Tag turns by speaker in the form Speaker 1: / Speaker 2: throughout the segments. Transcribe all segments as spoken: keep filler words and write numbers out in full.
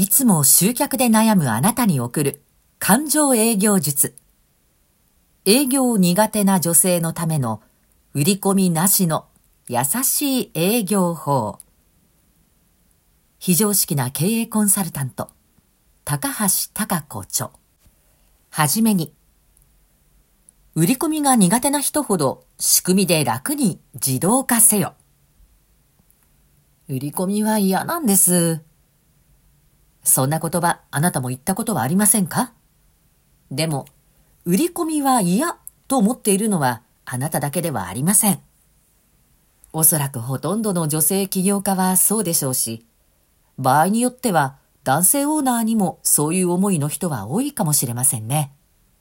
Speaker 1: いつも集客で悩むあなたに送る感情営業術。営業苦手な女性のための売り込みなしの優しい営業法。非常識な経営コンサルタント、高橋貴子著。はじめに、売り込みが苦手な人ほど仕組みで楽に自動化せよ。売り込みは嫌なんです。そんな言葉、あなたも言ったことはありませんか？でも、売り込みは嫌と思っているのはあなただけではありません。おそらくほとんどの女性起業家はそうでしょうし、場合によっては男性オーナーにもそういう思いの人は多いかもしれませんね。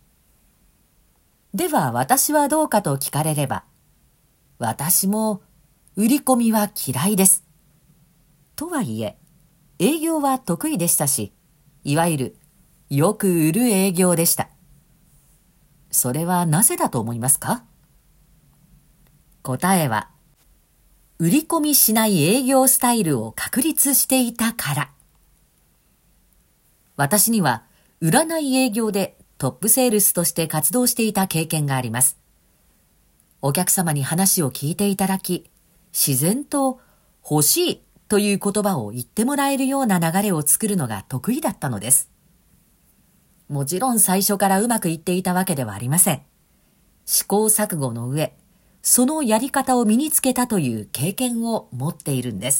Speaker 1: では私はどうかと聞かれれば、私も売り込みは嫌いです。とはいえ、営業は得意でしたし、いわゆるよく売る営業でした。それはなぜだと思いますか？答えは、売り込みしない営業スタイルを確立していたから。私には占い営業でトップセールスとして活動していた経験があります。お客様に話を聞いていただき、自然と欲しいという言葉を言ってもらえるような流れを作るのが得意だったのです。もちろん最初からうまくいっていたわけではありません。試行錯誤の上、そのやり方を身につけたという経験を持っているんです。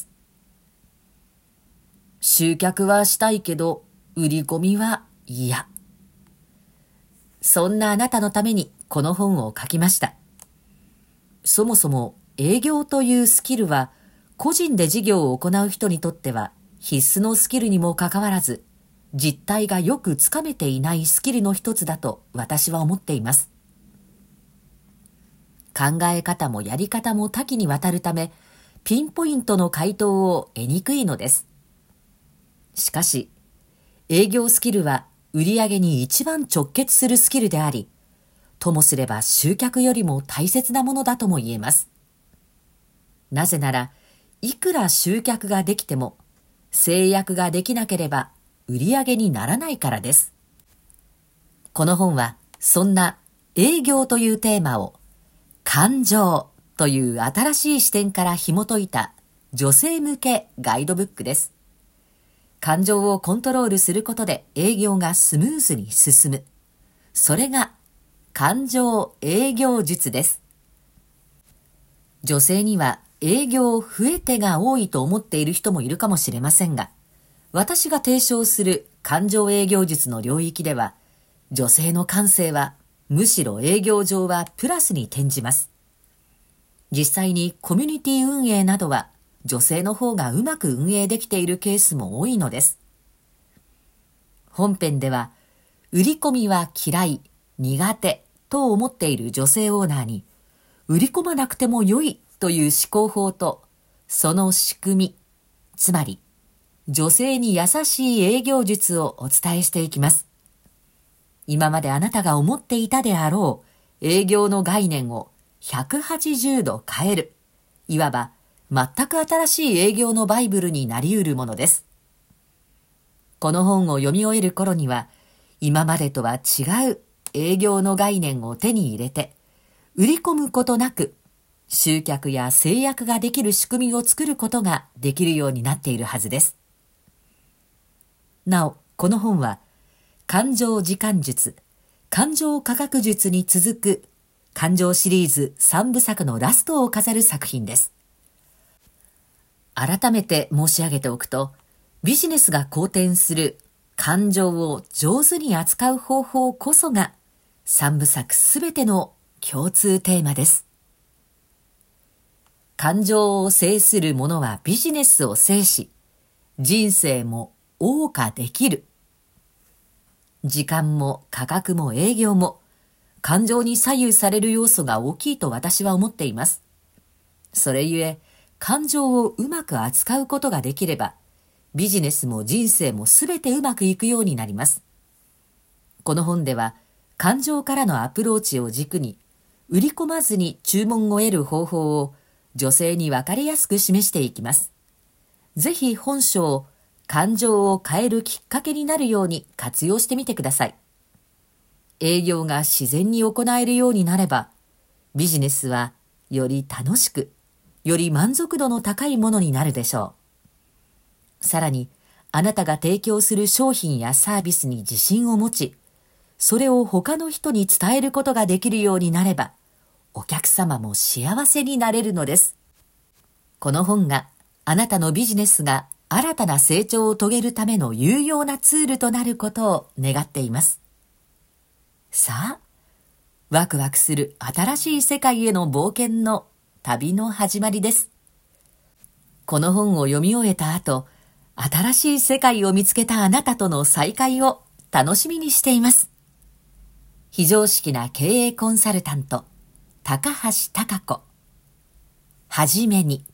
Speaker 1: 集客はしたいけど、売り込みは嫌。そんなあなたのためにこの本を書きました。そもそも営業というスキルは、個人で事業を行う人にとっては必須のスキルにもかかわらず、実態がよくつかめていないスキルの一つだと私は思っています。考え方もやり方も多岐にわたるため、ピンポイントの回答を得にくいのです。しかし、営業スキルは売上に一番直結するスキルであり、ともすれば集客よりも大切なものだとも言えます。なぜなら、いくら集客ができても、制約ができなければ売り上げにならないからです。この本は、そんな営業というテーマを、感情という新しい視点から紐解いた女性向けガイドブックです。感情をコントロールすることで営業がスムーズに進む。それが感情営業術です。女性には営業増えてが多いと思っている人もいるかもしれませんが、私が提唱する感情営業術の領域では、女性の感性はむしろ営業上はプラスに転じます。実際にコミュニティ運営などは女性の方がうまく運営できているケースも多いのです。本編では、売り込みは嫌い、苦手と思っている女性オーナーに、売り込まなくても良いという思考法と、その仕組み、つまり、女性に優しい営業術をお伝えしていきます。今まであなたが思っていたであろう営業の概念をひゃくはちじゅうど変える、いわば全く新しい営業のバイブルになり得るものです。この本を読み終える頃には、今までとは違う営業の概念を手に入れて、売り込むことなく、集客や制約ができる仕組みを作ることができるようになっているはずです。なお、この本は、感情時間術、感情科学術に続く、感情シリーズさんぶさくのラストを飾る作品です。改めて申し上げておくと、ビジネスが好転する感情を上手に扱う方法こそが、さんぶさくすべての共通テーマです。感情を制する者はビジネスを制し、人生も謳歌できる。時間も価格も営業も、感情に左右される要素が大きいと私は思っています。それゆえ、感情をうまく扱うことができれば、ビジネスも人生もすべてうまくいくようになります。この本では、感情からのアプローチを軸に、売り込まずに注文を得る方法を女性に分かりやすく示していきます。ぜひ本書を感情を変えるきっかけになるように活用してみてください。営業が自然に行えるようになれば、ビジネスはより楽しく、より満足度の高いものになるでしょう。さらに、あなたが提供する商品やサービスに自信を持ち、それを他の人に伝えることができるようになれば、お客様も幸せになれるのです。この本があなたのビジネスが新たな成長を遂げるための有用なツールとなることを願っています。さあ、ワクワクする新しい世界への冒険の旅の始まりです。この本を読み終えた後、新しい世界を見つけたあなたとの再会を楽しみにしています。非常識な経営コンサルタント、高橋貴子。はじめに。